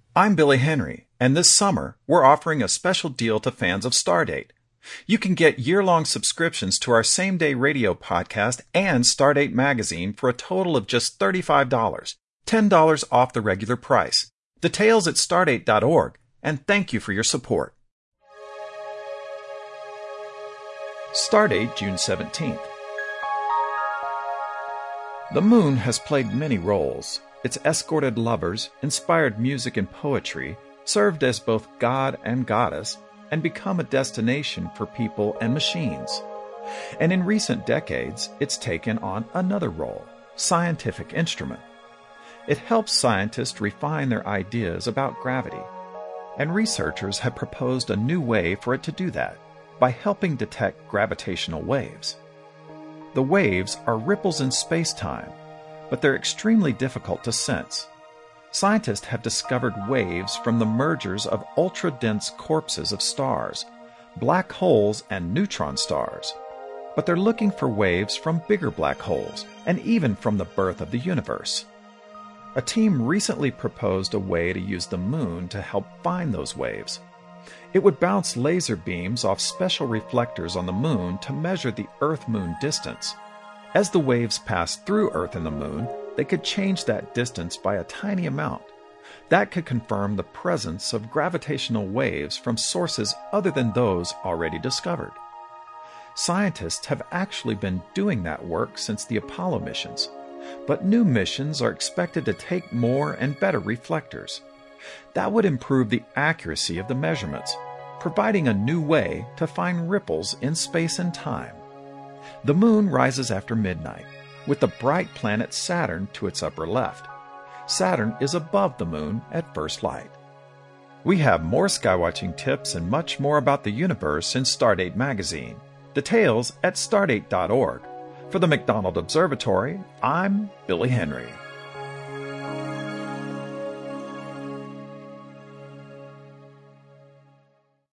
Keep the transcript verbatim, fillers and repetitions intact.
I'm Billy Henry, and this summer we're offering a special deal to fans of Stardate. You can get year-long subscriptions to our same-day radio podcast and Stardate magazine for a total of just thirty-five dollars, ten dollars off the regular price. Details at stardate dot org, and thank you for your support. Stardate, June seventeenth. The moon has played many roles. Its escorted lovers, inspired music and poetry, served as both god and goddess, and become a destination for people and machines. And in recent decades, it's taken on another role, scientific instrument. It helps scientists refine their ideas about gravity, and researchers have proposed a new way for it to do that, by helping detect gravitational waves. The waves are ripples in space-time, but they're extremely difficult to sense. Scientists have discovered waves from the mergers of ultra-dense corpses of stars, black holes and neutron stars. But they're looking for waves from bigger black holes, and even from the birth of the universe. A team recently proposed a way to use the moon to help find those waves. It would bounce laser beams off special reflectors on the moon to measure the Earth-Moon distance. As the waves passed through Earth and the moon, they could change that distance by a tiny amount. That could confirm the presence of gravitational waves from sources other than those already discovered. Scientists have actually been doing that work since the Apollo missions, but new missions are expected to take more and better reflectors. That would improve the accuracy of the measurements, providing a new way to find ripples in space and time. The moon rises after midnight, with the bright planet Saturn to its upper left. Saturn is above the moon at first light. We have more skywatching tips and much more about the universe in Stardate magazine. Details at stardate dot org. For the McDonald Observatory, I'm Billy Henry.